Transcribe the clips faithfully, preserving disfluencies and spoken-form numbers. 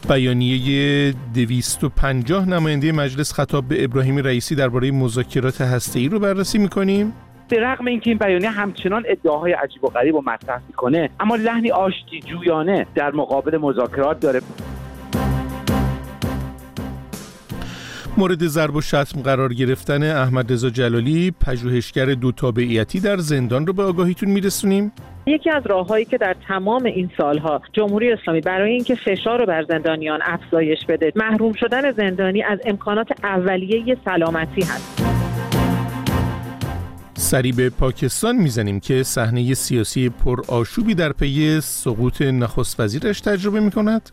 بیانیه دویست و پنجاه نماینده مجلس خطاب به ابراهیم رئیسی درباره مذاکرات هسته‌ای رو بررسی می‌کنیم. به رغم اینکه این بیانیه همچنان ادعاهای عجیب و غریب و مطرح می‌کنه، اما لحنی آشتی جویانه در مقابل مذاکرات داره. مورد ضرب و شتم قرار گرفتن احمد رضا جلالی، پژوهشگر دو تابعیتی در زندان رو به آگاهیتون میرسونیم. یکی از راه‌هایی که در تمام این سالها جمهوری اسلامی برای اینکه فشار رو بر زندانیان افزایش بده، محروم شدن زندانی از امکانات اولیه سلامتی هست. سری به پاکستان میزنیم که صحنه سیاسی پرآشوبی در پی سقوط نخست وزیرش تجربه میکند.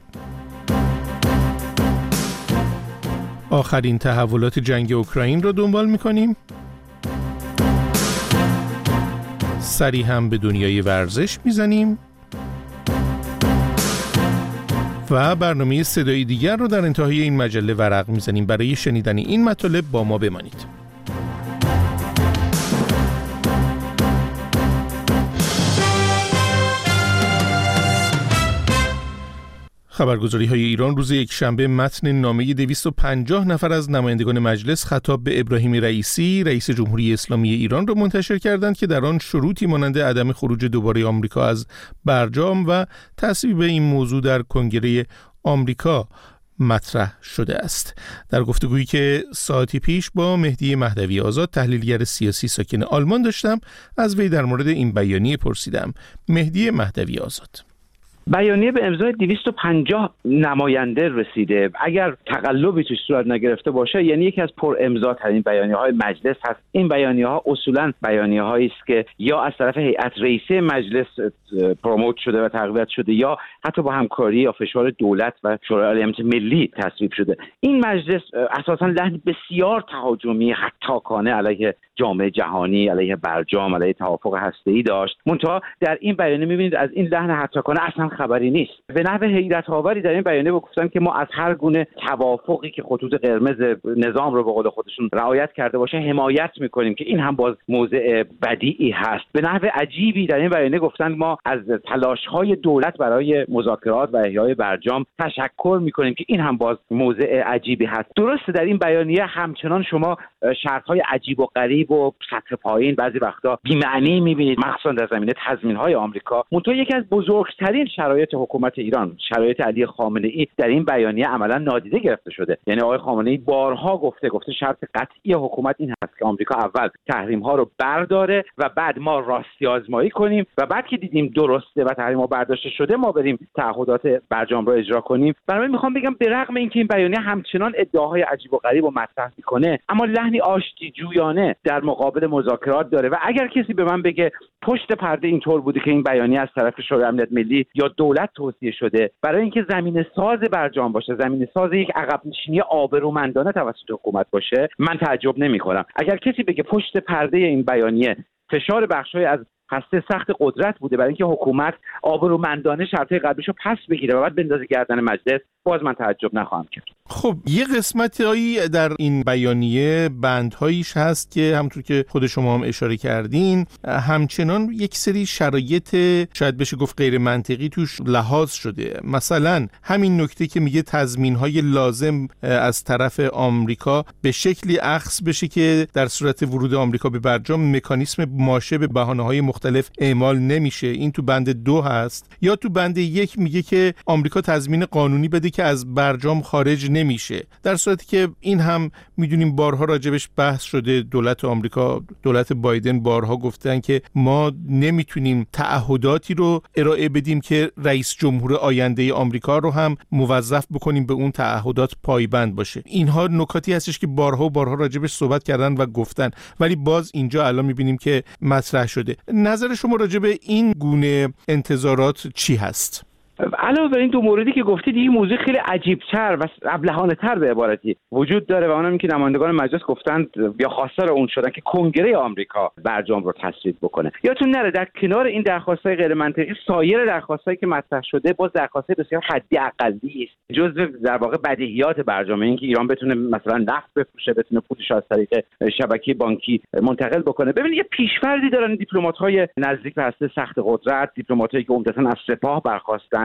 آخرین تحولات جنگ اوکراین را دنبال میکنیم. سری هم به دنیای ورزش میزنیم و برنامه صدایی دیگر رو در انتهای این مجله ورق میزنیم. برای شنیدن این مطالب با ما بمانید. خبرگزاری های ایران روز یکشنبه متن نامه دویست و پنجاه نفر از نمایندگان مجلس خطاب به ابراهیم رئیسی رئیس جمهوری اسلامی ایران را منتشر کردند که در آن شروطی مانند عدم خروج دوباره آمریکا از برجام و تصویب این موضوع در کنگره آمریکا مطرح شده است. در گفتگویی که ساعتی پیش با مهدی مهدوی آزاد تحلیلگر سیاسی ساکن آلمان داشتم، از وی در مورد این بیانیه پرسیدم. مهدی مهدوی آزاد: بیانیه به امضای دویست و پنجاه نماینده رسیده. اگر تقلبی توش صورت نگرفته باشه، یعنی یکی از پر امضاترین بیانیه‌های مجلس هست. این بیانیه‌ها اصولاً بیانیه‌هایی است که یا از طرف هیئت رئیسه مجلس پروموت شده و تقویت شده، یا حتی با همکاری یا فشار دولت و شورای عالی امنیت ملی تصویب شده. این مجلس اساساً لحن بسیار تهاجمی، هتاکانه علیه جامعه جهانی، علیه برجام، علیه توافق هسته‌ای داشت. منتها در این بیانیه می‌بینید از این لحن هتاکانه اصلا خبری نیست. به نحو حیرت آوری در این بیانیه گفتن که ما از هر گونه توافقی که خطوط قرمز نظام رو به قول خودشون رعایت کرده باشه حمایت می‌کنیم، که این هم باز موضع بدیعی هست. به نحو عجیبی در این بیانیه گفتن ما از تلاش‌های دولت برای مذاکرات و احیای برجام تشکر می‌کنیم، که این هم باز موضع عجیبی هست. درسته در این بیانیه همچنان شما شرط‌های عجیب و غریب و سطح پایین، بعضی وقتا بی‌معنی می‌بینید، مخصوصا در زمینه تضمین‌های آمریکا. منتها یکی از بزرگترین شرایط حکومت ایران، شرایط علی خامنه‌ای، در این بیانیه عملا نادیده گرفته شده. یعنی آقای خامنه‌ای بارها گفته گفته شرط قطعی حکومت این هست که آمریکا اول تحریم‌ها رو برداره و بعد ما راستی آزمایی کنیم و بعد که دیدیم درسته و تحریم‌ها برداشته شده ما بریم تعهدات برجام رو اجرا کنیم. برای میخوام بگم به رغم اینکه این بیانیه همچنان ادعاهای عجیب و غریب و مطرح می‌کنه، اما لحنی آشتی جویانه در مقابل مذاکرات داره. و اگر کسی به من بگه پشت پرده اینطور بوده که این بیانیه از طرف شورای امنیت ملی یا دولت توصیه شده برای اینکه زمینه ساز برجام باشه، زمینه ساز یک عقب نشینی آبرومندانه توسط حکومت باشه، من تعجب نمی‌کنم. اگر کسی بگه پشت پرده این بیانیه فشار بخشای از هسته سخت قدرت بوده برای اینکه حکومت آبرومندانه شرطهای قبلیشو پس بگیره و بعد بندازه گردن مجلس، باز من تعجب نخواهم کرد. خب یه قسمتایی در این بیانیه بندهاییش هست که همونطور که خود شما هم اشاره کردین همچنان یک سری شرایط شاید بشه گفت غیر منطقی توش لحاظ شده. مثلا همین نکته که میگه تضمین‌های لازم از طرف آمریکا به شکلی اخذ بشه که در صورت ورود آمریکا به برجام مکانیسم ماشه به بهانه‌های مختلف اعمال نمیشه. این تو بند دو هست. یا تو بند یک میگه که آمریکا تضمین قانونی بده که از برجام خارج نمیشه، در صورتی که این هم میدونیم بارها راجبش بحث شده. دولت آمریکا، دولت بایدن بارها گفتن که ما نمیتونیم تعهداتی رو ارائه بدیم که رئیس جمهور آینده آمریکا رو هم موظف بکنیم به اون تعهدات پایبند باشه. اینها نکاتی هستش که بارها و بارها راجبش صحبت کردن و گفتن، ولی باز اینجا الان میبینیم که مطرح شده. نظر شما راجب این گونه انتظارات چی هست؟ علاوه بر این دو موردی که گفتید، این موضوع خیلی عجیب‌تر و ابلهانه‌تر به عبارتی وجود داره و اونم این که نمایندگان مجلس گفتند یا خواستار اون شدن که کنگره آمریکا برجام رو تصویب بکنه. یادتون نره در کنار این درخواست‌های غیر منطقی، سایر درخواست‌هایی که مطرح شده باز درخواست‌های بسیار حدی اقلی است. جزء در واقع بدیهیات برجام، این که ایران بتونه مثلا نفت بفروشه، بتونه پولش از طریق شبکه بانکی منتقل بکنه. ببینید یه پیش‌فرضی دارن دیپلمات‌های نزدیک به هسته سخت قدرت، دیپلماتایی که عمدتاً از سپاه برخواستن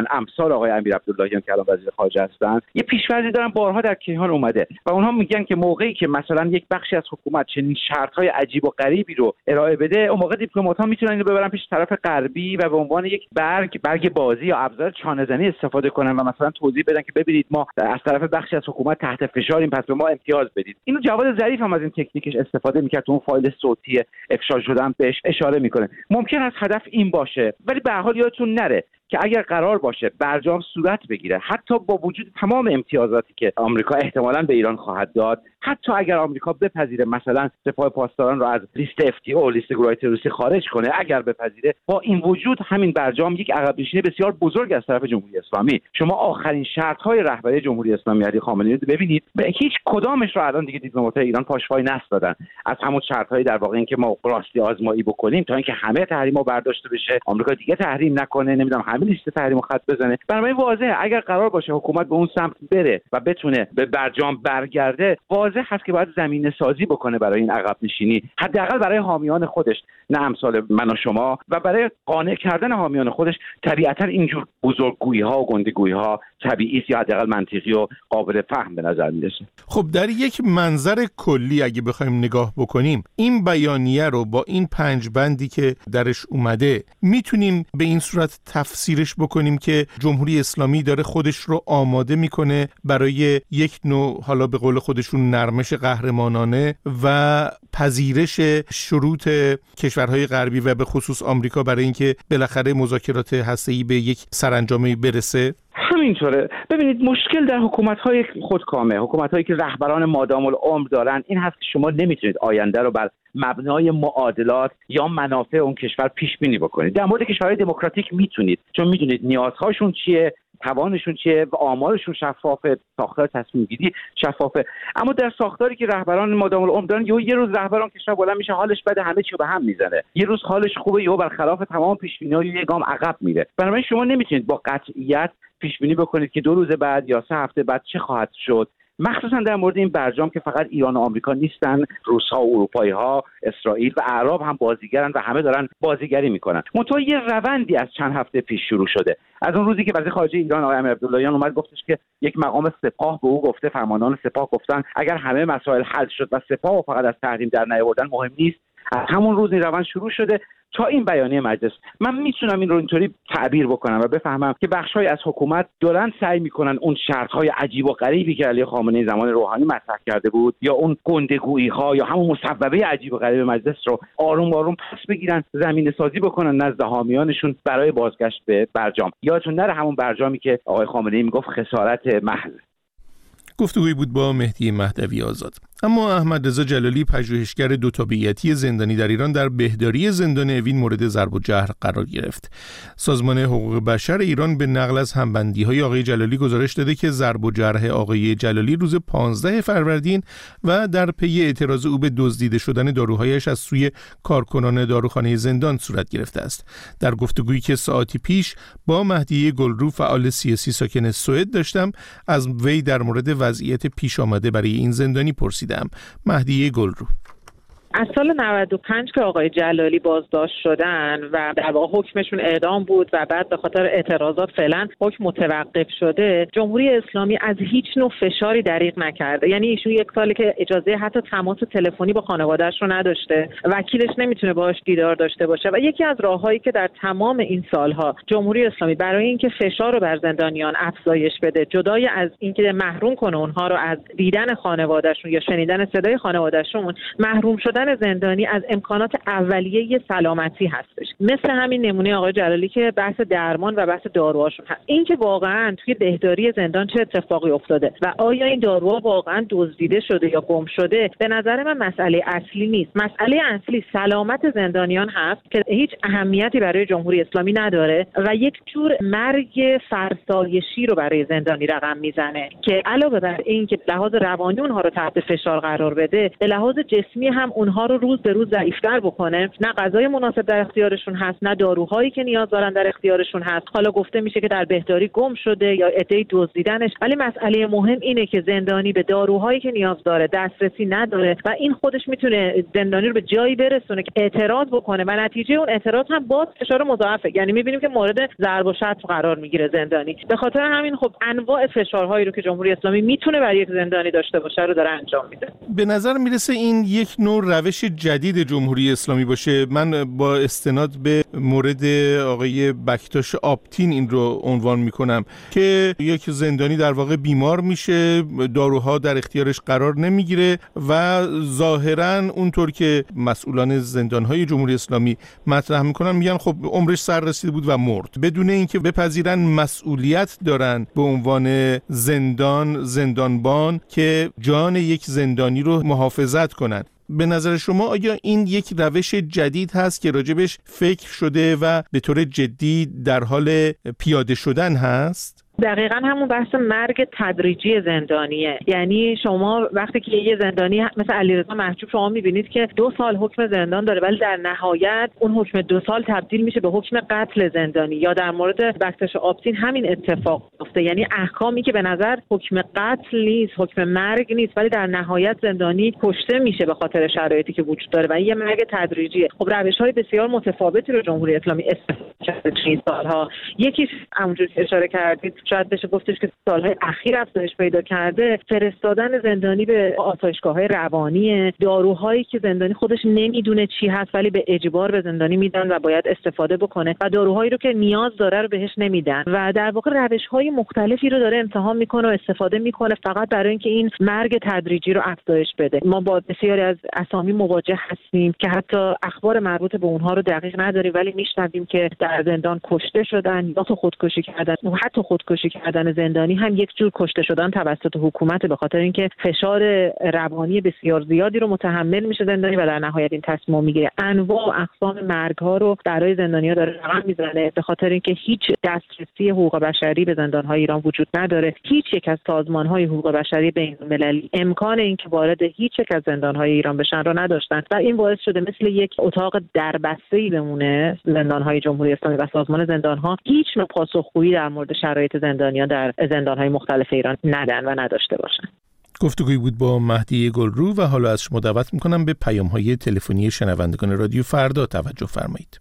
هستن، امثال آقای امیر عبداللهیان که الان وزیر خارجه هستن، یه پیش‌فرضی دارن بارها در کیهان اومده و اونها میگن که موقعی که مثلا یک بخشی از حکومت چنین شرط‌های عجیب و غریبی رو ارائه بده، اون موقع دیپلمات‌ها میتونن اینو ببرن پیش طرف غربی و به عنوان یک برگ برگ بازی یا ابزار چانه‌زنی استفاده کنن و مثلا توضیح بدن که ببینید ما از طرف بخشی از حکومت تحت فشاریم، پس به ما امتیاز بدید. اینو جواد ظریف هم از این تکنیکش استفاده می‌کرد، اون فایل صوتی افشا شده هم بهش اشاره می‌کنه. ممکن است هدف این باشه، ولی به هر حال یادتون نره که اگر قرار باشه برجام صورت بگیره، حتی با وجود تمام امتیازاتی که آمریکا احتمالاً به ایران خواهد داد، حتی اگر آمریکا بپذیره مثلا سپاه پاسداران رو از لیست اف تی او لیست گروه‌های تروریستی خارج کنه، اگر بپذیره، با این وجود همین برجام یک عقب‌نشینی بسیار بزرگ از طرف جمهوری اسلامی. شما آخرین شرط‌های رهبری جمهوری اسلامی علی خامنه‌ای رو ببینید، به هیچ کدامش رو الان دیگه دیپلمات‌های ایران پاشوای نستادن، از همون شرط‌های در واقع اینکه ما راستی آزمایی بکنیم تا اینکه همه تحریم‌ها برداشته بشه، آمریکا دیگه تحریم نکنه، نمیدونم همه لیست تحریم خط بزنه. برای واضحه اگر قرار باشه حکومت به اون سمت بره و بتونه به برجام برگرده، واضح هست که باید زمینه سازی بکنه برای این عقب نشینی، حداقل برای حامیان خودش، نه امثال من و شما، و برای قانع کردن حامیان خودش طبیعتا اینجور بزرگگویی‌ها و گندگویی‌ها طبیعی است یا حداقل منطقی و قابل فهم به نظر میرسه. خب در یک منظر کلی اگه بخوایم نگاه بکنیم، این بیانیه رو با این پنج بندی که درش اومده میتونیم به این صورت تفسیرش بکنیم که جمهوری اسلامی داره خودش رو آماده میکنه برای یک نوع، حالا به قول خودشون، نرمش قهرمانانه و پذیرش شروط کشورهای غربی و به خصوص آمریکا برای اینکه بالاخره مذاکرات هسته‌ای به یک سرانجامی برسه. همینطوره. ببینید مشکل در حکومت‌های خودکامه، حکومت‌هایی که رهبران مادام العمر دارن، این هست که شما نمیتونید آینده رو بر مبنای معادلات یا منافع اون کشور پیش بینی بکنید. در مورد کشورهای دموکراتیک میتونید، چون میدونید نیازهاشون چیه، توانشون چیه و آمارشون شفافه، ساختار تصمیم گیری شفافه. اما در ساختاری که رهبران مادام العمر دارن، یه یه روز رهبران کشور بلند میشه حالش بده، همه چی رو به هم میزنه، یه روز حالش خوبه یهو برخلاف تمام پیش‌بینی‌ها یه گام عقب میره. بنابراین شما نمیتونید با قطعیت پیش بینی بکنید که دو روز بعد یا سه هفته بعد چه خواهد شد، مخصوصا در مورد این برجام که فقط ایران و آمریکا نیستن، روس‌ها و اروپایی‌ها، اسرائیل و اعراب هم بازیگرن و همه دارن بازیگری میکنن. منتها یه روندی از چند هفته پیش شروع شده، از اون روزی که وزیر خارجه ایران آقای امیر عبداللهیان اومد گفتش که یک مقام سپاه به او گفته، فرماندهان سپاه گفتن اگر همه مسائل حل شد و سپاه و فقط از تحریم در نیاوردن مهم نیست، از همون روز این روند شروع شده تا این بیانیه مجلس. من میتونم این رو اینطوری تعبیر بکنم و بفهمم که بخش‌های از حکومت دارن سعی میکنن اون شرط‌های عجیب و غریبی که علی خامنه‌ای زمان روحانی مطرح کرده بود یا اون گندگویی‌ها یا همون مصوبه عجیب و غریب مجلس رو آروم آروم پس بگیرن، زمینه سازی بکنن نزد حامیانشون برای بازگشت به برجام. یادتون نره همون برجامی که آقای خامنه‌ای میگفت خسارت محض. گفتگویی بود با مهدی مهدوی آزاد. اما احمد رضا جلالی، پژوهشگر دو تابعیتی زندانی در ایران، در بهداری زندان اوین مورد ضرب و جرح قرار گرفت. سازمان حقوق بشر ایران به نقل از همبندی‌های آقای جلالی گزارش داده که ضرب و جرح آقای جلالی روز پانزده فروردین و در پی اعتراض او به دزدیده شدن داروهایش از سوی کارکنان داروخانه زندان صورت گرفته است. در گفتگویی که ساعتی پیش با مهدی گلرو، فعال سیاسی ساکن سوئد، داشتم، از وی در مورد وضعیت پیش آمده برای این زندانی پرسیدم. مهدی گلرو: از سال نود و پنج که آقای جلالی بازداشت شدن و در واقع حکمشون اعدام بود و بعد به خاطر اعتراضات فعلا حکم متوقف شده، جمهوری اسلامی از هیچ نوع فشاری دریغ نکرده. یعنی ایشون یک ساله که اجازه حتی تماس تلفنی با خانواده‌اش رو نداشته، وکیلش نمیتونه باهاش دیدار داشته باشه و یکی از راههایی که در تمام این سالها جمهوری اسلامی برای اینکه فشار رو بر زندانیان افزایش بده، جدای از اینکه محروم کنه اونها رو از دیدن خانواده‌شون یا شنیدن صدای خانواده‌شون، محروم شدن زندانی از امکانات اولیه سلامتی هستش. مثل همین نمونه آقای جلالی که بحث درمان و بحث داروهاشون هست. این که واقعا توی بهداری زندان چه اتفاقی افتاده و آیا این داروها واقعا دزدیده شده یا گم شده، به نظر من مسئله اصلی نیست. مسئله اصلی سلامت زندانیان هست که هیچ اهمیتی برای جمهوری اسلامی نداره و یک جور مرگ فرسایشی رو برای زندانی رقم میزنه که علاوه بر این که لحاظ روانی اونها رو تحت فشار قرار بده، به لحاظ جسمی هم اونها رو روز به روز ضعیف‌تر بکنه، نه غذای مناسب در اختیارشون اختیارشون هست، نه داروهایی که نیاز دارن در اختیارشون هست. حالا گفته میشه که در بهداری گم شده یا عده‌ای دزدیدنش، ولی مسئله مهم اینه که زندانی به داروهایی که نیاز داره دسترسی نداره و این خودش میتونه زندانی رو به جایی برسونه که اعتراض بکنه و نتیجه اون اعتراض هم باز فشار مضاعفه. یعنی میبینیم که مورد ضرب و شتم قرار میگیره زندانی. به خاطر همین خب انواع فشارهایی رو که جمهوری اسلامی میتونه برای یک زندانی داشته باشه رو داره انجام میده. به نظر میرسه این یک نوع روش جدید جمهوری اسلامی باشه. من با استناد به مورد آقای بکتاش آپتین این رو عنوان میکنم که یک زندانی در واقع بیمار میشه، داروها در اختیارش قرار نمیگیره و ظاهراً اونطور که مسئولان زندانهای جمهوری اسلامی مطرح میکنن میگن خب عمرش سر رسیده بود و مرد، بدون اینکه بپذیرن مسئولیت دارن به عنوان زندان زندانبان که جان یک زندانی رو محافظت کنن. به نظر شما آیا این یک روش جدید هست که راجبش فکر شده و به طور جدی در حال پیاده شدن هست؟ دقیقاً همون بحث مرگ تدریجی زندانیه. یعنی شما وقتی که یه زندانی مثل علیرضا محجوب شما می‌بینید که دو سال حکم زندان داره ولی در نهایت اون حکم دو سال تبدیل میشه به حکم قتل زندانی، یا در مورد بکتاش آپتین همین اتفاق افتاده. یعنی احکامی که به نظر حکم قتل نیست، حکم مرگ نیست، ولی در نهایت زندانی کشته میشه به خاطر شرایطی که وجود داره و این یه مرگ تدریجیه. خب روش‌های بسیار متفاوتی رو جمهوری اسلامی استفاده کرده این سال‌ها. یکیش همونجوری که اشاره کردید شاید بشه گفتش که سالهای اخیر افزایش پیدا کرده، فرستادن زندانی به آسایشگاه‌های روانی، داروهایی که زندانی خودش نمیدونه چی هست ولی به اجبار به زندانی میدن و باید استفاده بکنه و داروهایی رو که نیاز داره رو بهش نمیدن و در واقع روش‌های مختلفی رو داره امتحان میکنه و استفاده میکنه فقط برای اینکه این مرگ تدریجی رو افزایش بده. ما با بسیاری از اسامی مواجه هستیم که حتی اخبار مربوط به اونها رو دقیق نداریم ولی میشنویم که در زندان کشته شدن یا تو خودکشی کردن و حتی خودکشی کردن زندانی هم یک جور کشته شدن توسط حکومت، به خاطر اینکه فشار روانی بسیار زیادی رو متحمل میشه زندانی و در نهایت این تصمیم میگیره. انواع و اقسام مرگ‌ها رو برای زندانی‌ها داره رقم میزنه به خاطر اینکه هیچ دسترسی حقوق بشری به زندان‌های ایران وجود نداره. هیچ یک از سازمان‌های حقوق بشری بین‌المللی امکان اینکه وارد هیچ یک از زندان‌های ایران بشن رو نداشتن و این باعث شده مثل یک اتاق دربسته‌ای بمونه زندان‌های جمهوری اسلامی و سازمان زندان‌ها هیچ نوع پاسخگویی در مورد شرایط زندانیان در زندان‌های مختلف ایران ندن و نداشته باشن. گفتگویی بود با مهدی گلرو و حالا از شما دعوت می‌کنم به پیام‌های تلفنی شنوندگان رادیو فردا توجه فرمایید.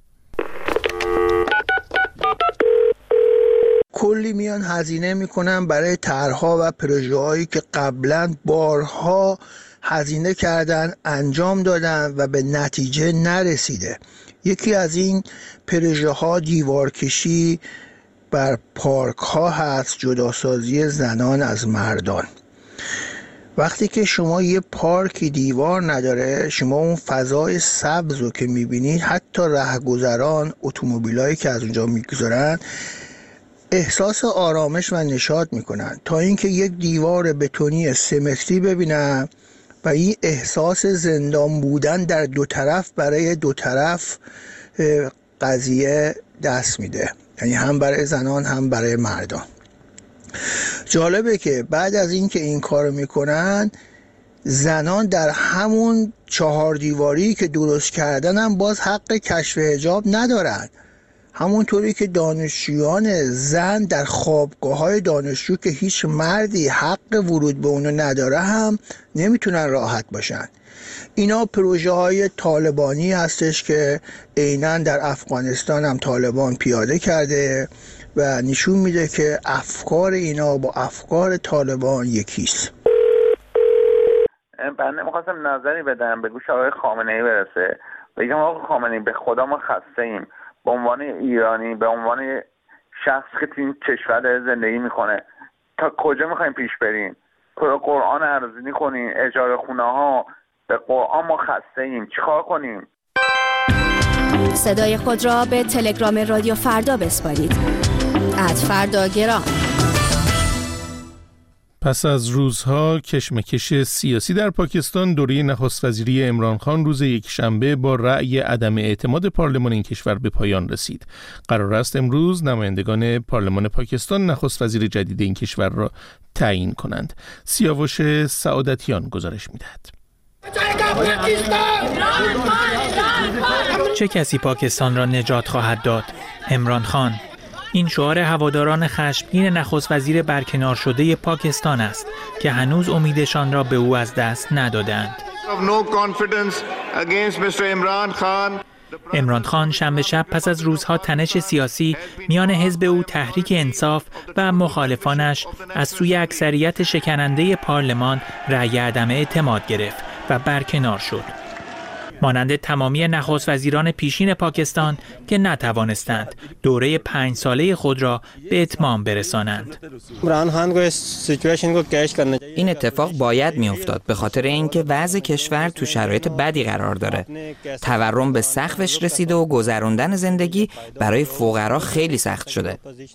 کلی میان هزینه میکنن برای طرح‌ها و پروژه‌هایی که قبلا بارها هزینه کردن، انجام دادن و به نتیجه نرسیده. یکی از این پروژه‌ها دیوارکشی بر پارک ها هست، جداسازی زنان از مردان. وقتی که شما یه پارکی دیوار نداره، شما اون فضای سبز رو که میبینید، حتی رهگذران، اتومبیلایی که از اونجا میگذرن احساس آرامش و نشاط میکنن تا اینکه یک دیوار بتونی سمتری ببینن و این احساس زندان بودن در دو طرف برای دو طرف قضیه دست میده، یعنی هم برای زنان هم برای مردان. جالبه که بعد از این که این کارو میکنن، زنان در همون چهار دیواری که درست کردن هم باز حق کشف حجاب ندارن، همونطوری که دانشجویان زن در خوابگاه‌های دانشجو که هیچ مردی حق ورود به اونو نداره هم نمیتونن راحت باشن. اینا پروژه های طالبانی هستش که عیناً در افغانستان هم طالبان پیاده کرده و نشون میده که افکار اینا با افکار طالبان یکیست. بنده میخواستم نظری بدم به گوش آقای خامنه‌ای برسه. بگم آقای خامنه‌ای به خدا ما خسته ایم به عنوان ایرانی، به عنوان شخص که تو این کشور زندگی میکنه. تا کجا میخوایم پیش بریم؟ قرآن ارزونی کنیم، اجاره خونه ها، به قرآن ما خسته ایم. چیکار کنیم؟ صدای خود را به تلگرام رادیو فردا بسپارید. ات فردا گرام. پس از روزها کشمکش سیاسی در پاکستان، دوره نخست وزیری عمران خان روز یکشنبه با رأی عدم اعتماد پارلمان این کشور به پایان رسید. قرار است امروز نمایندگان پارلمان پاکستان نخست وزیر جدید این کشور را تعیین کنند. سیاوش سعادتیان گزارش می‌دهد. چه کسی پاکستان را نجات خواهد داد؟ عمران خان. این شعار هواداران خشمگین نخست وزیر برکنار شده پاکستان است که هنوز امیدشان را به او از دست ندادند. عمران خان شنبه شب پس از روزها تنش سیاسی میان حزب او تحریک انصاف و مخالفانش از سوی اکثریت شکننده پارلمان رأی عدم اعتماد گرفت و برکنار شد. مانند تمامی نخست وزیران پیشین پاکستان که نتوانستند دوره پنج ساله خود را به اتمام برسانند. این اتفاق باید میافتاد به خاطر اینکه وضع کشور تو شرایط بدی قرار داره. تورم به سقفش رسیده و گذراندن زندگی برای فقرا خیلی سخت شده.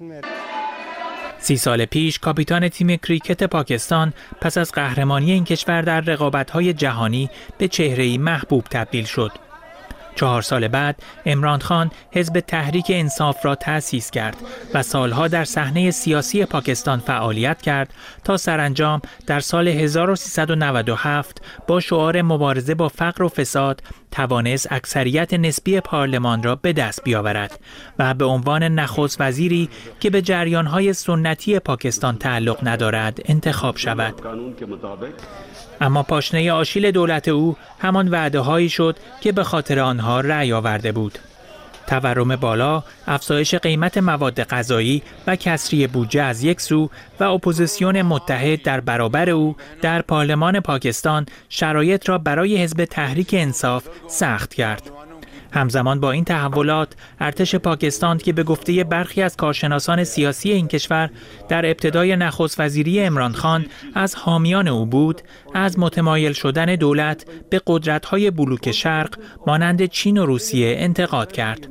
سی سال پیش کاپیتان تیم کریکت پاکستان پس از قهرمانی این کشور در رقابت‌های جهانی به چهره‌ای محبوب تبدیل شد. چهار سال بعد عمران خان حزب تحریک انصاف را تأسیس کرد و سالها در صحنه سیاسی پاکستان فعالیت کرد تا سرانجام در سال هزار و سیصد و نود و هفت با شعار مبارزه با فقر و فساد توانست اکثریت نسبی پارلمان را به دست بیاورد و به عنوان نخست وزیری که به جریان‌های سنتی پاکستان تعلق ندارد انتخاب شود. اما پاشنه آشیل دولت او همان وعده‌هایی شد که به خاطر آنها رأی آورده بود. تورم بالا، افزایش قیمت مواد غذایی و کسری بودجه از یک سو و اپوزیسیون متحد در برابر او در پارلمان پاکستان شرایط را برای حزب تحریک انصاف سخت کرد. همزمان با این تحولات، ارتش پاکستان که به گفته برخی از کارشناسان سیاسی این کشور در ابتدای نخست وزیری عمران خان از حامیان او بود، از متمایل شدن دولت به قدرت‌های بلوک شرق مانند چین و روسیه انتقاد کرد.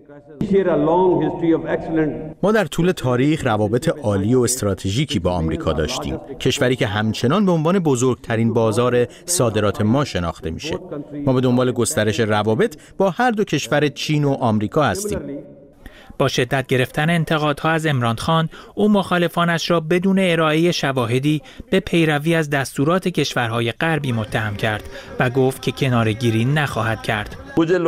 ما در طول تاریخ روابط عالی و استراتژیکی با آمریکا داشتیم، کشوری که همچنان به عنوان بزرگترین بازار صادرات ما شناخته میشه. ما به دنبال گسترش روابط با هر دو کشور چین و آمریکا هستیم. با شدت گرفتن انتقادها از عمران خان، او مخالفانش را بدون ارائه شواهدی به پیروی از دستورات کشورهای غربی متهم کرد و گفت که کناره‌گیری نخواهد کرد.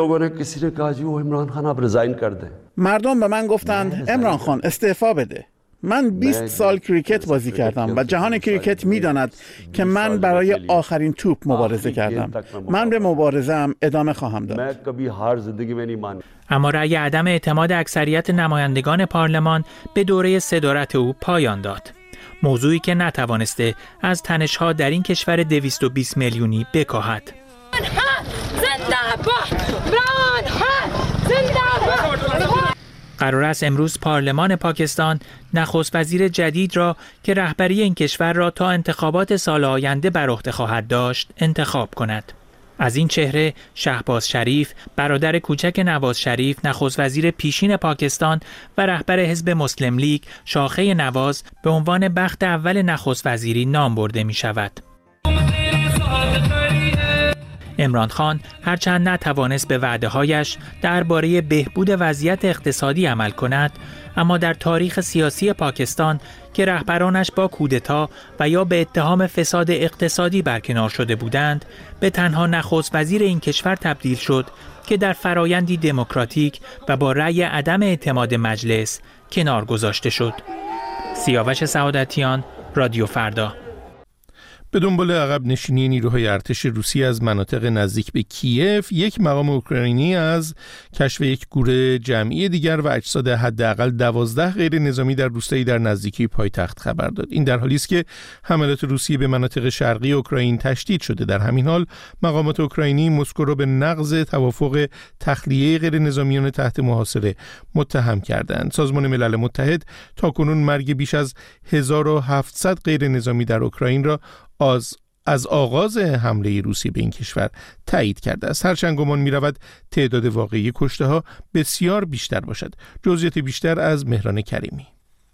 مردم به من گفتند عمران خان استعفا بده. من بیست سال کریکت بازی کردم و جهان کریکت می‌داند که من برای آخرین توپ مبارزه کردم. من به مبارزه‌ام ادامه خواهم داد. اما رأی عدم اعتماد اکثریت نمایندگان پارلمان به دوره صدارت او پایان داد. موضوعی که نتوانسته از تنش‌ها در این کشور دویست و بیست میلیونی بکاهد. قرار است امروز پارلمان پاکستان نخست وزیر جدید را که رهبری این کشور را تا انتخابات سال آینده بر عهده خواهد داشت انتخاب کند. از این چهره شهباز شریف، برادر کوچک نواز شریف، نخست وزیر پیشین پاکستان و رهبر حزب مسلم لیگ شاخه نواز به عنوان بخت اول نخست وزیری نام برده می شود. عمران خان هرچند نتوانست به وعده‌هایش درباره بهبود وضعیت اقتصادی عمل کند، اما در تاریخ سیاسی پاکستان که رهبرانش با کودتا و یا به اتهام فساد اقتصادی برکنار شده بودند، به تنها نخست وزیر این کشور تبدیل شد که در فرایندی دموکراتیک و با رأی عدم اعتماد مجلس کنار گذاشته شد. سیاوش سعادتیان، رادیو فردا. به دنبال عقب نشینی نیروهای ارتش روسی از مناطق نزدیک به کیف، یک مقام اوکراینی از کشف یک گور جمعی دیگر و اجساد حداقل دوازده غیر نظامی در روستایی در نزدیکی پایتخت خبر داد. این در حالی است که حملات روسیه به مناطق شرقی اوکراین تشدید شده. در همین حال مقامات اوکراینی مسکو را به نقض توافق تخلیه غیر نظامیان تحت محاصره متهم کردند. سازمان ملل متحد تاکنون مرگ بیش از هزار و هفتصد غیر نظامی در اوکراین را از از آغاز حمله روسیه به این کشور تایید کرده است. هرچند گمان می رود تعداد واقعی کشته ها بسیار بیشتر باشد. جزئیات بیشتر از مهران کریمی.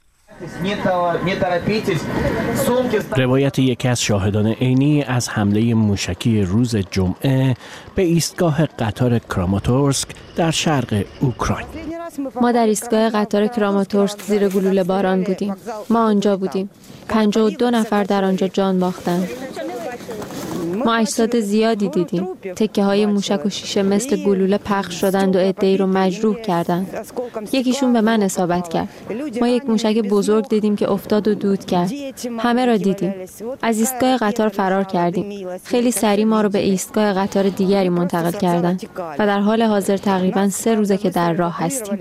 روایت یکی از شاهدان عینی از حمله موشکی روز جمعه به ایستگاه قطار کراماتورسک در شرق اوکراین. ما در ایستگاه قطار کراماتورسک زیر گلوله باران بودیم. ما آنجا بودیم. پنجاه و دو نفر در آنجا جان باختند. ما اجساد زیادی دیدیم. تکه های موشک و شیشه مثل گلوله پخش شدند و عده‌ای رو مجروح کردند. یکیشون به من اصابت کرد. ما یک موشک بزرگ دیدیم که افتاد و دود کرد. همه را دیدیم. از ایستگاه قطار فرار کردیم. خیلی سریع ما رو به ایستگاه قطار دیگری منتقل کردند و در حال حاضر تقریباً سه روزه که در راه هستیم.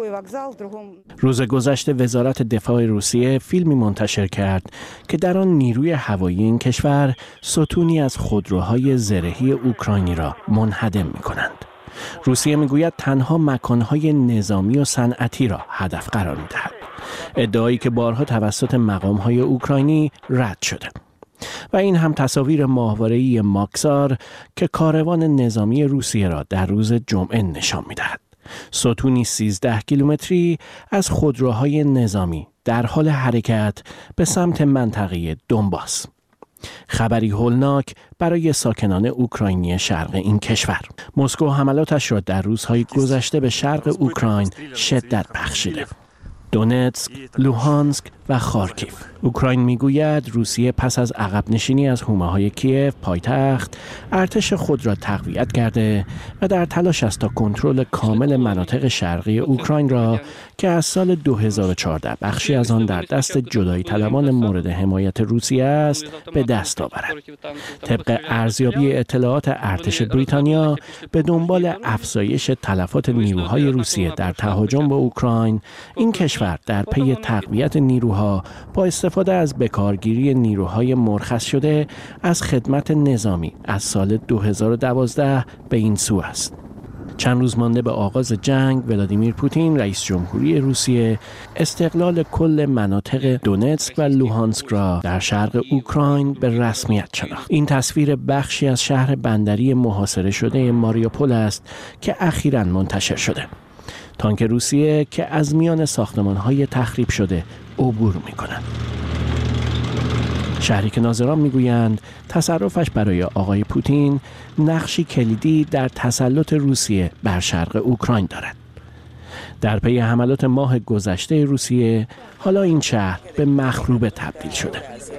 روز گذشته وزارت دفاع روسیه فیلمی منتشر کرد که در آن نیروی هوایی این کشور ستونی از خودروهای زرهی اوکراینی را منهدم می‌کنند. روسیه میگوید تنها مکانهای نظامی و صنعتی را هدف قرار می‌دهد. ادعایی که بارها توسط مقام‌های اوکراینی رد شده. و این هم تصاویر ماهواره‌ای ماکسار که کاروان نظامی روسیه را در روز جمعه نشان می‌دهد. ستونی سیزده کیلومتری از خودروهای نظامی در حال حرکت به سمت منطقه دونباس. خبری هولناک برای ساکنان اوکراینی شرق این کشور. مسکو حملاتش را در روزهای گذشته به شرق اوکراین شدت بخشیده. دونتسک، لوهانسک و خارکیف. اوکراین میگوید روسیه پس از عقب نشینی از حومه‌های کیف پایتخت ارتش خود را تقویت کرده و در تلاش است تا کنترل کامل مناطق شرقی اوکراین را که از سال دو هزار و چهارده بخشی از آن در دست جدایی طلبان مورد حمایت روسیه است به دست آورد. طبق ارزیابی اطلاعات ارتش بریتانیا به دنبال افزایش تلفات نیروهای روسیه در تهاجم به اوکراین، این کشور در پی تقویت نیروها با استفاده از بکارگیری نیروهای مرخص شده از خدمت نظامی از سال دو هزار و دوازده به این سو است. چند روز مانده به آغاز جنگ، ولادیمیر پوتین رئیس جمهوری روسیه استقلال کل مناطق دونتسک و لوهانسک را در شرق اوکراین به رسمیت شناخت. این تصویر بخشی از شهر بندری محاصره شده ماریوپول است که اخیراً منتشر شده. تانک روسیه که از میان ساختمان‌های تخریب شده عبور می‌کند. شهری که ناظران میگویند تصرفش برای آقای پوتین نقشی کلیدی در تسلط روسیه بر شرق اوکراین دارد. در پی حملات ماه گذشته روسیه، حالا این شهر به مخروبه تبدیل شده.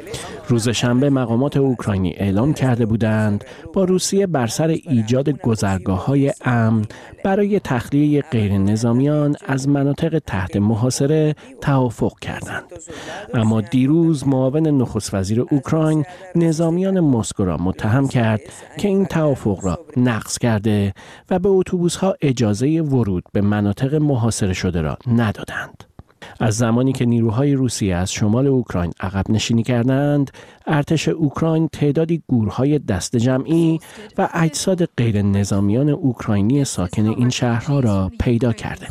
روز شنبه مقامات اوکراینی اعلام کرده بودند با روسیه بر سر ایجاد گذرگاه‌های امن برای تخلیه غیر نظامیان از مناطق تحت محاصره توافق کردند. اما دیروز معاون نخست وزیر اوکراین نظامیان مسکو را متهم کرد که این توافق را نقض کرده و به اتوبوس‌ها اجازه ورود به مناطق محاصره شده را ندادند. از زمانی که نیروهای روسیه از شمال اوکراین عقب نشینی کردند، ارتش اوکراین تعدادی گورهای دست جمعی و اجساد غیر نظامیان اوکراینی ساکن این شهرها را پیدا کرده.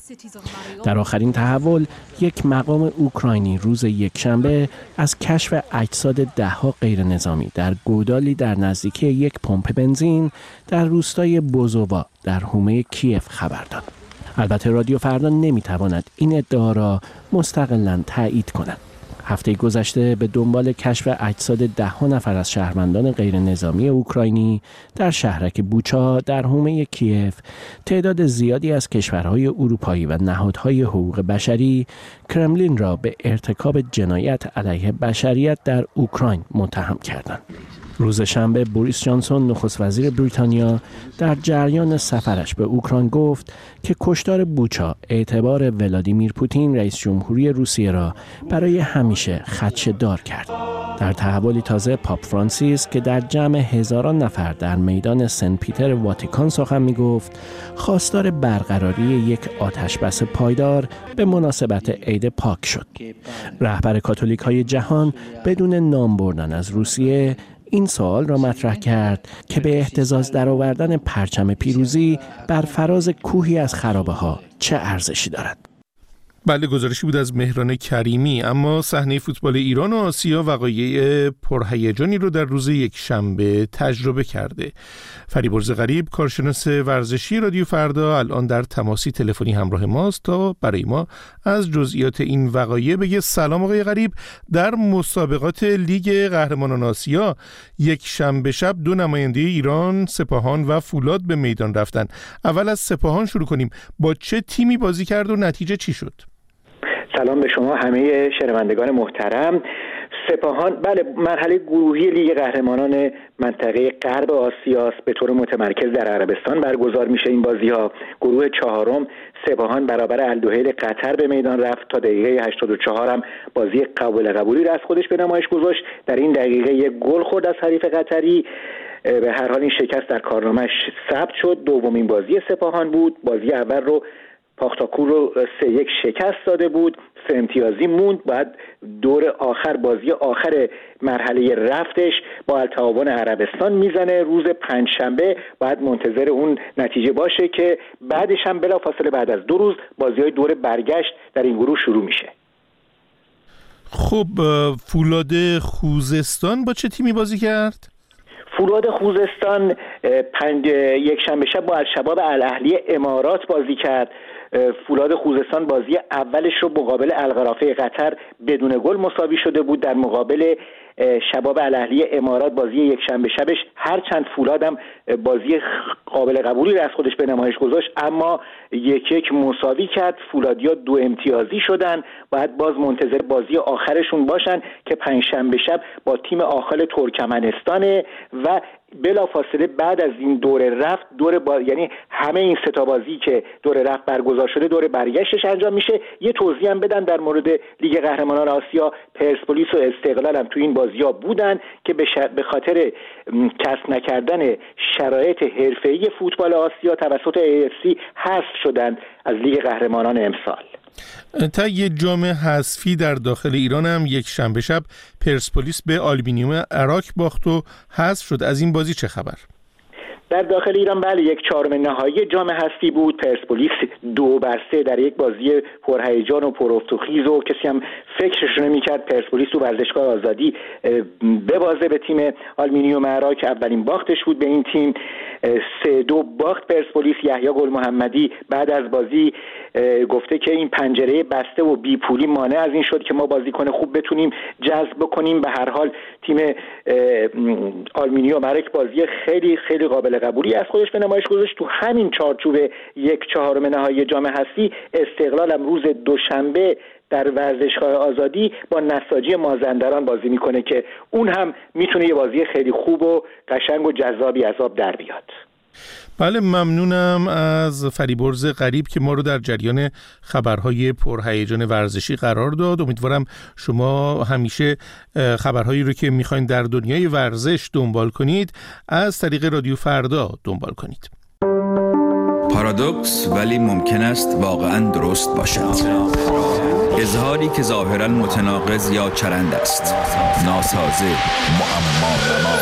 در آخرین تحول، یک مقام اوکراینی روز یکشنبه از کشف اجساد ده‌ها غیر نظامی در گودالی در نزدیکی یک پمپ بنزین در روستای بوزووا در حومه کیف خبر داد. البته رادیو فردا نمیتواند این ادعا را مستقلاً تایید کند. هفته گذشته به دنبال کشف اجساد ده ها نفر از شهروندان غیر نظامی اوکراینی در شهرک بوچا در حومه کیف، تعداد زیادی از کشورهای اروپایی و نهادهای حقوق بشری کرملین را به ارتکاب جنایت علیه بشریت در اوکراین متهم کردند. روز شنبه بوریس جانسون نخست وزیر بریتانیا در جریان سفرش به اوکراین گفت که کشتار بوچا اعتبار ولادیمیر پوتین رئیس جمهوری روسیه را برای همیشه خدشه‌دار کرد. در تحولی تازه پاپ فرانسیس که در جمع هزاران نفر در میدان سن پیتر واتیکان سخن می‌گفت، خواستار برقراری یک آتشبس پایدار به مناسبت عید پاک شد. رهبر کاتولیک‌های جهان بدون نام بردن از روسیه این سوال را مطرح کرد که به اهتزاز درآوردن پرچم پیروزی بر فراز کوهی از خرابه‌ها چه ارزشی دارد. بله، گزارشی بود از مهران کریمی. اما صحنه فوتبال ایران و آسیا وقایع پرهیجانی رو در روز یک شنبه تجربه کرده. فریبرز غریب، کارشناس ورزشی رادیو فردا، الان در تماسی تلفنی همراه ماست تا برای ما از جزئیات این وقایع بگه. سلام آقای غریب. در مسابقات لیگ قهرمانان آسیا یک شنبه شب دو نماینده ایران، سپاهان و فولاد به میدان رفتن. اول از سپاهان شروع کنیم. با چه تیمی بازی کرد و نتیجه چی شد؟ سلام به شما همه شنوندگان محترم. سپاهان بله مرحله گروهی لیگ قهرمانان منطقه غرب آسیا به طور متمرکز در عربستان برگزار میشه. این بازی ها گروه چهارم سپاهان برابر الدوحیل قطر به میدان رفت، تا دقیقه هشتاد و چهار هم بازی قابل قبولی را از خودش به نمایش گذاشت. در این دقیقه یک گل خورد از حریف قطری، به هر حال این شکست در کارنامه‌اش ثبت شد. دومین بازی سپاهان بود، بازی اول رو پاختاکور رو سه یک شکست داده بود، سه امتیازی موند. بعد دور آخر بازی آخر مرحله رفتش با التعاون عربستان میزنه روز پنجشنبه. بعد منتظر اون نتیجه باشه که بعدش هم بلافاصله بعد از دو روز بازی‌های دور برگشت در این گروه شروع میشه. خب فولاد خوزستان با چه تیمی بازی کرد؟ فولاد خوزستان پنج یک شنبه شب با الشباب الاهلی امارات بازی کرد. فولاد خوزستان بازی اولش رو مقابل القرافه قطر بدون گل مساوی شده بود. در مقابل شباب الاهلی امارات بازی یک شنبه شبش هرچند فولاد هم بازی قابل قبولی را از خودش به نمایش گذاشت، اما یک یک مساوی کرد. فولادیا دو امتیازی شدن، باید باز منتظر بازی آخرشون باشن که پنجشنبه شب با تیم آخال ترکمنستانه و بلافاصله بعد از این دوره رفت دور با... یعنی همه این سه تا بازی که دوره رفت برگزار شده دوره برگشتش انجام میشه. یه توضیح هم بدم در مورد لیگ قهرمانان آسیا، پرسپولیس و استقلال هم تو این بازی‌ها بودن که به, ش... به خاطر کسب نکردن شرایط حرفه‌ای فوتبال آسیا توسط ای اف سی حذف شدند از لیگ قهرمانان امسال. تا یه جام حذفی در داخل ایران هم یک شنبه شب پرسپولیس به آلومینیوم عراق باخت و حذف شد. از این بازی چه خبر؟ در داخل ایران بله یک چهارم نهایی جام حذفی بود. پرسپولیس دو بر سه در یک بازی پرهیجان و پرافت-و-خیز و کسی هم فکرش نمی‌کرد پرسپولیس تو ورزشگاه آزادی ببازه به تیم آلومینیوم عراق. اولین باختش بود به این تیم، سه دو باخت پرسپولیس. یحیی گل محمدی بعد از بازی گفته که این پنجره بسته و بی پولی مانع از این شد که ما بازیکن خوب بتونیم جذب بکنیم. به هر حال تیم آلومینیوم عراق بازی خیلی خیلی قابل قبولی از خودش به نمایش گذاشت. تو همین چارچوب یک چهارم نهایی جام حذفی استقلال هم روز دوشنبه در ورزشگاه آزادی با نساجی مازندران بازی میکنه که اون هم میتونه یه بازی خیلی خوب و قشنگ و جذابی از آب در بیاد. بله ممنونم از فریبرز غریب که ما رو در جریان خبرهای پرهیجان ورزشی قرار داد. امیدوارم شما همیشه خبرهایی رو که میخواین در دنیای ورزش دنبال کنید از طریق رادیو فردا دنبال کنید. پارادوکس ولی ممکن است واقعا درست باشد. اظهاری که ظاهرا متناقض یا چرند است، ناسازه، معما.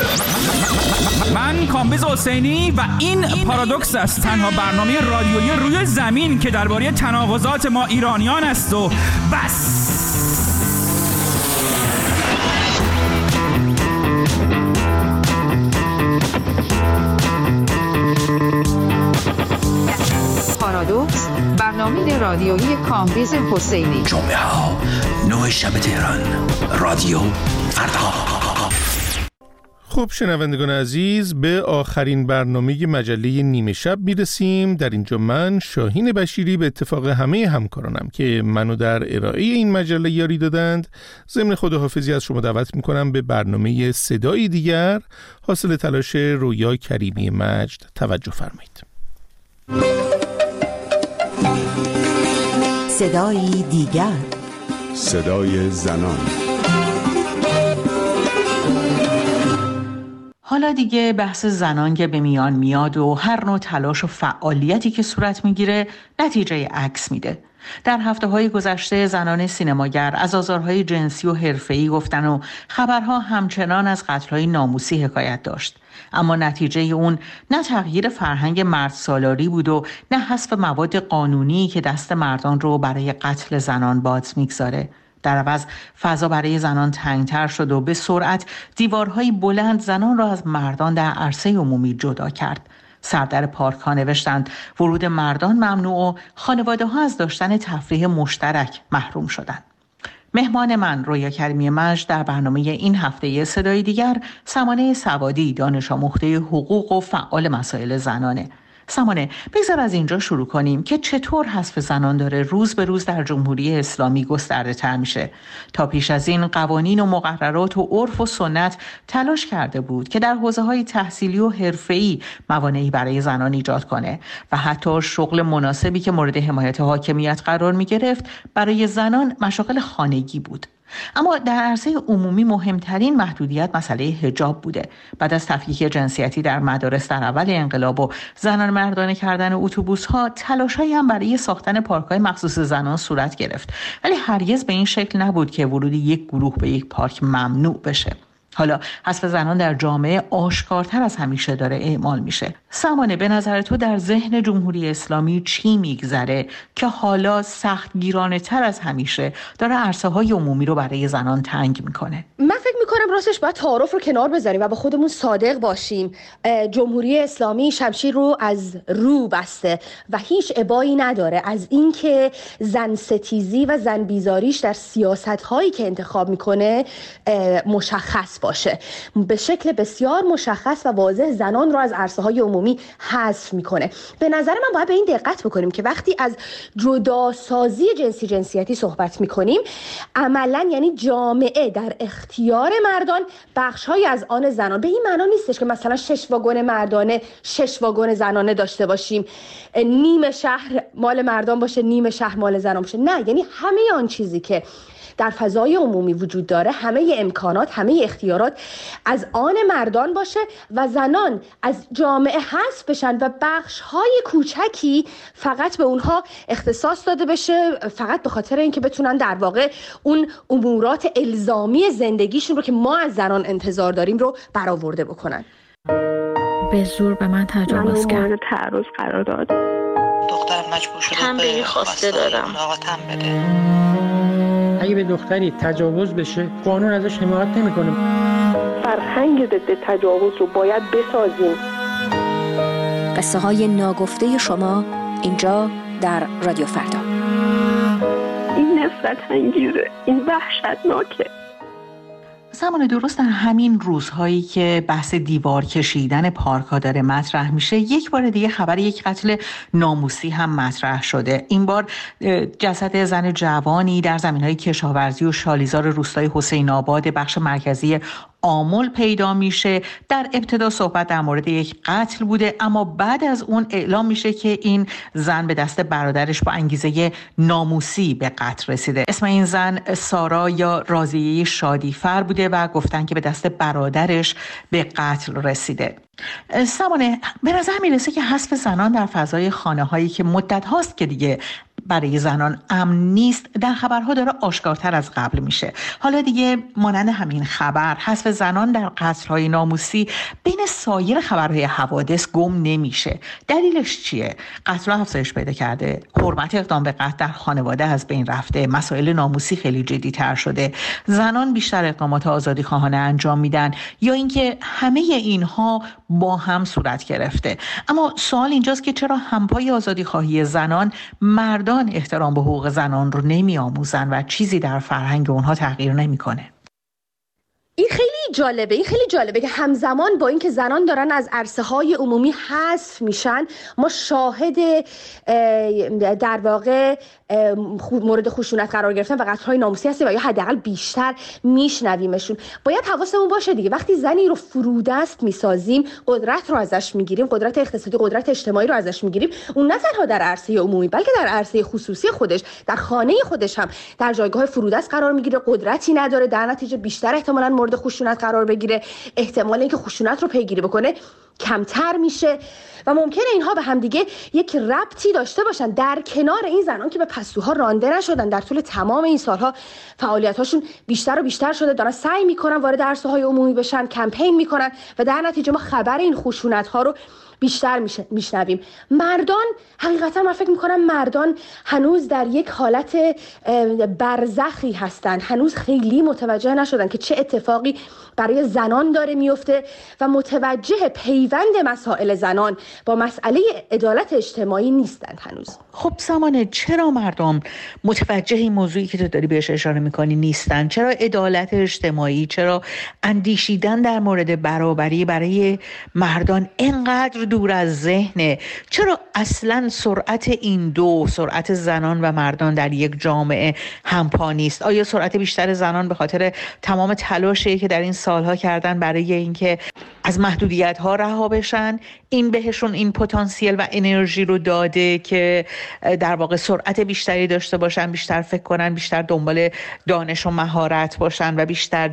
من کامبیز حسینی و این پارادوکس است، تنها برنامه رادیویی روی زمین که درباره تناقضات ما ایرانیان است و بس. پارادوکس، برنامه رادیویی کامبیز حسینی. جمعه ها نه شب تهران، رادیو فردا. خب شنوندگان عزیز، به آخرین برنامه مجله نیمه شب میرسیم. در اینجا من شاهین بشیری به اتفاق همه همکارانم که منو در ارائه این مجله یاری دادند ضمن خداحافظی از شما دعوت میکنم به برنامه صدای دیگر حاصل تلاش رویا کریمی مجد توجه فرمایید. صدای دیگر، صدای زنان. حالا دیگه بحث زنان که به میان میاد و هر نوع تلاش و فعالیتی که صورت میگیره نتیجه عکس میده. در هفته‌های گذشته زنان سینماگر از آزارهای جنسی و حرفه‌ای گفتن و خبرها همچنان از قتل‌های ناموسی حکایت داشت. اما نتیجه اون نه تغییر فرهنگ مرد سالاری بود و نه حذف مواد قانونی که دست مردان رو برای قتل زنان باز میگذاره. در عوض فضا برای زنان تنگتر شد و به سرعت دیوارهای بلند زنان را از مردان در عرصه عمومی جدا کرد. سردر پارک ها نوشتند ورود مردان ممنوع و خانواده ها از داشتن تفریح مشترک محروم شدند. مهمان من رویا کریمی مجد در برنامه این هفته صدای دیگر سمانه سوادی، دانش آموخته حقوق و فعال مسائل زنانه. سمانه، بگذار از اینجا شروع کنیم که چطور حذف زنان داره روز به روز در جمهوری اسلامی گسترده تر میشه. تا پیش از این قوانین و مقررات و عرف و سنت تلاش کرده بود که در حوزه‌های تحصیلی و حرفه‌ای موانعی برای زنان ایجاد کنه و حتی شغل مناسبی که مورد حمایت حاکمیت قرار میگرفت برای زنان مشاغل خانگی بود. اما در عرصه عمومی مهمترین محدودیت مسئله حجاب بوده. بعد از تفکیک جنسیتی در مدارس در اول انقلاب و زنان مردانه کردن اتوبوس‌ها، تلاش‌هایی هم برای ساختن پارک‌های مخصوص زنان صورت گرفت، ولی هرگز به این شکل نبود که ورود یک گروه به یک پارک ممنوع بشه. حالا حذف زنان در جامعه آشکارتر از همیشه داره اعمال میشه. سمانه، به نظر تو در ذهن جمهوری اسلامی چی میگذره که حالا سختگیرانه تر از همیشه داره عرصه های عمومی رو برای زنان تنگ میکنه؟ من فکر میکنم راستش باید تعارف رو کنار بذاریم و با خودمون صادق باشیم. جمهوری اسلامی شمشیر رو از رو بسته و هیچ ابایی نداره از اینکه زن ستیزی و زن بیزاریش در سیاست هایی که انتخاب میکنه مشخص باشه. به شکل بسیار مشخص و واضح زنان رو از عرصه های عمومی حذف میکنه. به نظر من باید به این دقت بکنیم که وقتی از جداسازی جنسی جنسیتی صحبت میکنیم، عملا یعنی جامعه در اختیار مردان، بخش‌های از آن زنان. به این معنا نیستش که مثلا شش واگن مردانه، شش واگن زنانه داشته باشیم، نیم شهر مال مردان باشه، نیم شهر مال زنان باشه. نه، یعنی همه آن چیزی که در فضای عمومی وجود داره، همه امکانات، همه اختیارات از آن مردان باشه و زنان از جامعه حذف بشن و بخش‌های کوچکی فقط به اونها اختصاص داده بشه، فقط به خاطر اینکه بتونن در واقع اون امورات الزامی زندگیشون رو که ما از زنان انتظار داریم رو برآورده بکنن. به زور به من تجاوز کرد. من تعرض قرار داد. دختر مجبور شده تنبیه خواسته دادم. ملاقاتم بده. اگه به دختری تجاوز بشه، قانون ازش حمایت نمیکنه. فرهنگ ضد تجاوز رو باید بسازیم. قصه های ناگفته شما اینجا در رادیو فردا. این نفرت انگیزه، این وحشتناکه. زمان درست در همین روزهایی که بحث دیوار کشیدن پارک‌ها داره مطرح میشه، یک بار دیگه خبر یک قتل ناموسی هم مطرح شده. این بار جسد زن جوانی در زمین‌های کشاورزی و شالیزار روستای حسین آباد بخش مرکزی آمل پیدا میشه. در ابتدا صحبت در مورد یک قتل بوده، اما بعد از اون اعلام میشه که این زن به دست برادرش با انگیزه ناموسی به قتل رسیده. اسم این زن سارا یا راضیه شادیفر بوده و گفتن که به دست برادرش به قتل رسیده. سمانه، به نظر میرسه که حذف زنان در فضای خانه هایی که مدت هاست که دیگه برای زنان امن نیست، در خبرها داره آشکارتر از قبل میشه. حالا دیگه مانند همین خبر، حذف زنان در قتل‌های ناموسی بین سایر خبرهای حوادث گم نمیشه. دلیلش چیه؟ قتل‌ها افزایش پیدا کرده، حرمت اقدام به قتل در خانواده از بین رفته، مسائل ناموسی خیلی جدی‌تر شده، زنان بیشتر اقدامات آزادیخواهانه انجام میدن، یا اینکه همه اینها با هم صورت گرفته. اما سوال اینجاست که چرا همپای آزادیخواهی زنان مردان احترام به حقوق زنان رو نمی آموزن و چیزی در فرهنگ اونها تغییر نمیکنه؟ این خیلی جالبه این خیلی جالبه که همزمان با اینکه زنان دارن از عرصه های عمومی حذف میشن، ما شاهد در واقع مورد خشونت قرار گرفتن و قتل‌های ناموسی هستیم و یا حداقل بیشتر میشنویمشون. باید حواسمون باشه دیگه، وقتی زنی رو فرودست میسازیم، قدرت رو ازش میگیریم، قدرت اقتصادی، قدرت اجتماعی رو ازش میگیریم، اون نه تنها در عرصه عمومی بلکه در عرصه خصوصی خودش، در خانه خودش هم در جایگاه فرودست قرار میگیره، قدرتی نداره، در نتیجه بیشتر احتمالاً مورد خشونت قرار بگیره، احتمال اینکه خشونت رو پیگیری بکنه کمتر میشه و ممکنه اینها به هم دیگه یک ربطی داشته باشن. در کنار این زنان که به پستوها رانده نشدن، در طول تمام این سالها فعالیت‌هاشون بیشتر و بیشتر شده، دارن سعی میکنن وارد عرصه‌های عمومی بشن، کمپین میکنن و در نتیجه ما خبر این خشونت‌ها رو بیشتر میشنویم. مردان، حقیقتا من فکر میکنم مردان هنوز در یک حالت برزخی هستن، هنوز خیلی متوجه نشدن که چه اتفاقی برای زنان داره میفته و متوجه پیوند مسائل زنان با مسئله عدالت اجتماعی نیستند هنوز. خب سمانه، چرا مردم متوجه این موضوعی که تو داری بهش اشاره میکنی نیستن؟ چرا عدالت اجتماعی، چرا اندیشیدن در مورد برابری برای مردان اینقدر دور از ذهنه. چرا اصلا سرعت این دو، سرعت زنان و مردان در یک جامعه همپا نیست؟ آیا سرعت بیشتر زنان به خاطر تمام تلاشی که در این سالها کردن برای اینکه از محدودیت‌ها رها بشن، این بهشون این پتانسیل و انرژی رو داده که در واقع سرعت بیشتری داشته باشن، بیشتر فکر کنن، بیشتر دنبال دانش و مهارت باشن و بیشتر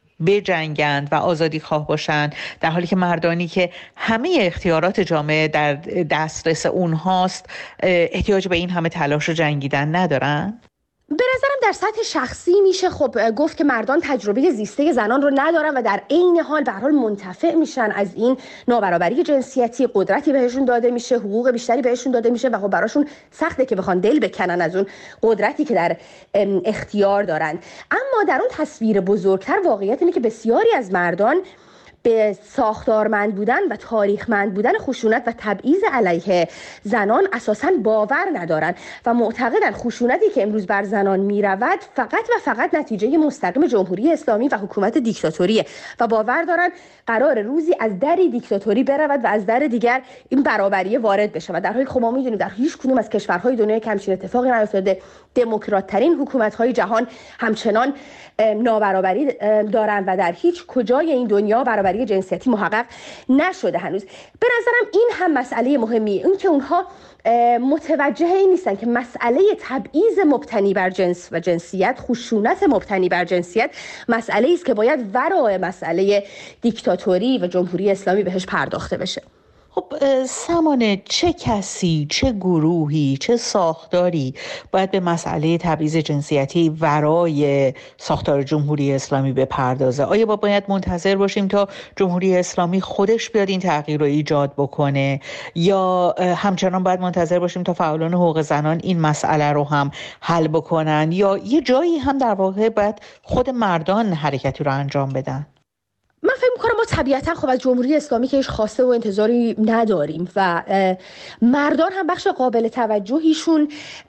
بجنگند و آزادی خواه باشن، در حالی که مردانی که همه اختیارات جامعه در دسترس اونهاست احتیاج به این همه تلاش و جنگیدن ندارن؟ به نظرم در سطح شخصی میشه خب گفت که مردان تجربه زیسته زنان رو ندارن و در عین حال به هر حال منتفع میشن از این نابرابری جنسیتی، قدرتی بهشون داده میشه، حقوق بیشتری بهشون داده میشه و خب براشون سخته که بخوان دل بکنن از اون قدرتی که در اختیار دارن. اما در اون تصویر بزرگتر واقعیت اینه که بسیاری از مردان به ساختارمند بودن و تاریخمند بودن خشونت و تبعیض علیه زنان اساساً باور ندارن و معتقدن خشونتی که امروز بر زنان میرود فقط و فقط نتیجه مستقیم جمهوری اسلامی و حکومت دیکتاتوریه و باور دارن قرار روزی از دری دیکتاتوری برود و از در دیگر این برابری وارد بشه و در حالی که خب ما میدونیم در هیچ کدوم از کشورهای دنیا که همچین اتفاقی نیفتاده. دموکرات ترین حکومت‌های جهان همچنان نابرابری دارن و در هیچ کجای این دنیا برابری جنسیتی محقق نشده هنوز. به نظرم این هم مسئله مهمیه، این که اونها متوجه این نیستن که مسئله تبعیض مبتنی بر جنس و جنسیت، خشونت مبتنی بر جنسیت مسئله است که باید ورای مسئله دیکتاتوری و جمهوری اسلامی بهش پرداخته بشه. خب سمانه، چه کسی، چه گروهی، چه ساختاری باید به مسئله تبعیض جنسیتی ورای ساختار جمهوری اسلامی بپردازه؟ آیا با باید منتظر باشیم تا جمهوری اسلامی خودش بیاد این تغییر رو ایجاد بکنه یا همچنان باید منتظر باشیم تا فعالان حقوق زنان این مسئله رو هم حل بکنن یا یه جایی هم در واقع باید خود مردان حرکتی رو انجام بدن؟ من فکر می‌کنم ما طبیعتاً خب از جمهوری اسلامی که هیچ خواسته و انتظاری نداریم و مردان هم بخش قابل توجهیشون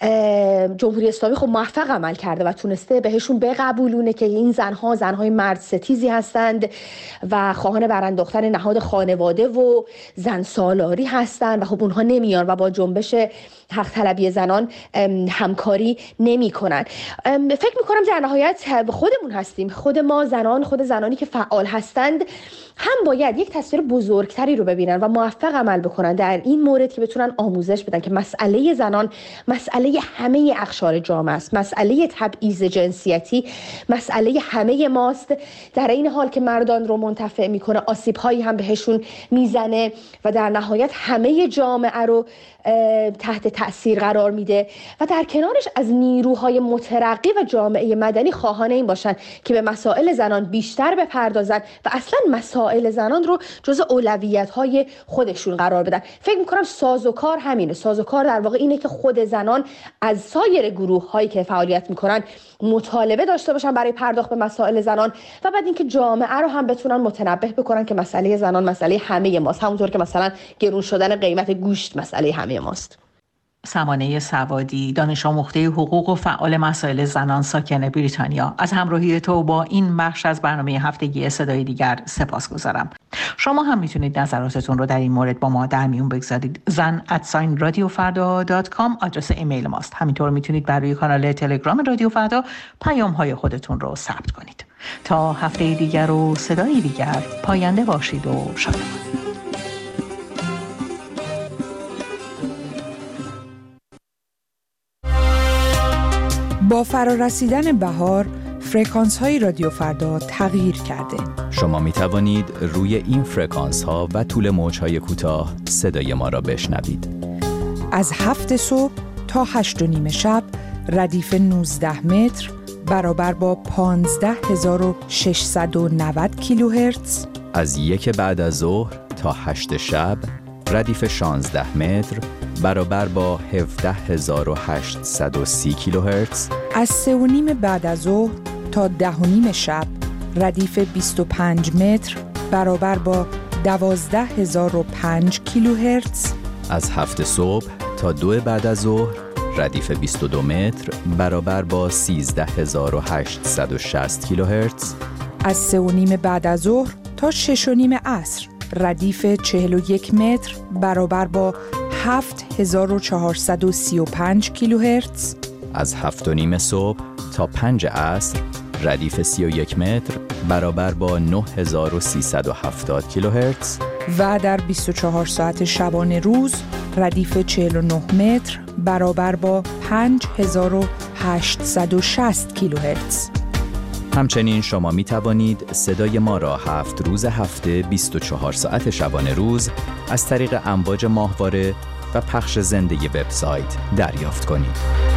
جمهوری اسلامی خب موفق عمل کرده و تونسته بهشون بقبولونه که این زنها زنهای مرد ستیزی هستند و خواهان برانداختن نهاد خانواده و زن سالاری هستند و خب اونها نمیان و با جنبش حق طلبی زنان همکاری نمی کنن. فکر میکنم در نهایت خودمون هستیم، خود ما زنان، خود زنانی که فعال هستند هم باید یک تصویر بزرگتری رو ببینن و موفق عمل بکنن در این مورد که بتونن آموزش بدن که مسئله زنان مسئله همه اقشار جامعه است، مسئله تبعیض جنسیتی مسئله همه ماست، در این حال که مردان رو منتفع میکنه آسیب هایی هم بهشون میزنه و در نهایت همه جامعه رو تحت تأثیر قرار میده و در کنارش از نیروهای مترقی و جامعه مدنی خواهان این باشن که به مسائل زنان بیشتر بپردازن و اصلا مسائل زنان رو جزء اولویت‌های خودشون قرار بدن. فکر می‌کنم سازوکار همینه. سازوکار در واقع اینه که خود زنان از سایر گروه‌هایی که فعالیت می‌کنن مطالبه داشته باشن برای پرداخت به مسائل زنان و بعد اینکه جامعه رو هم بتونن متنبه بکنن که مسئله زنان مسئله همه ماست، همونطور که مثلا گرون شدن قیمت گوشت مسئله همه ماست. سمانه سوادی، دانش آموخته حقوق و فعال مسائل زنان ساکن بریتانیا، از همراهی تو با این بخش از برنامه هفتگی صدای دیگر سپاسگزارم. شما هم میتونید نظراتتون رو در این مورد با ما در میون بگذارید. زن ات ساین رادیو فردا دات کام آدرس ایمیل ماست. همینطور میتونید بر روی کانال تلگرام رادیو فردا پیام های خودتون رو ثبت کنید. تا هفته دیگر و صدای دیگر، پاینده باشید و شادمان. با فرارسیدن بهار، فرکانس‌های رادیو فردا تغییر کرده. شما می توانید روی این فرکانس‌ها و طول موج‌های کوتاه صدای ما را بشنوید. از هفت صبح تا هشت و نیم شب ردیف نوزده متر برابر با پانزده هزار و ششصد و نود کیلوهرتز. از یک بعد از ظهر تا هشت شب ردیف شانزده متر برابر با هفده هزار و هشتصد و سی کیلوهرتز. از سه و نیم بعد از ظهر تا ده و نیم شب ردیف بیست و پنج متر برابر با دوازده هزار و پنج کیلوهرتز. از هفت صبح تا دو بعد از ظهر ردیف بیست و دو متر برابر با سیزده هزار و هشتصد و شصت کیلوهرتز. از سه و نیم بعد از ظهر تا شش و نیم عصر ردیف چهل و یک متر برابر با هفت هزار و چهارصد و سی و پنج کیلوهرتز. از هفت و نیم صبح تا پنج عصر ردیف سی و یک متر برابر با نه هزار و سیصد و هفتاد کیلوهرتز. و در بیست و چهار ساعت شبانه روز ردیف چهل و نه متر برابر با پنج هزار و هشتصد و شصت کیلوهرتز. همچنین شما می توانید صدای ما را هفت روز هفته بیست و چهار ساعت شبانه روز از طریق امواج ماهواره و پخش زنده وبسایت دریافت کنید.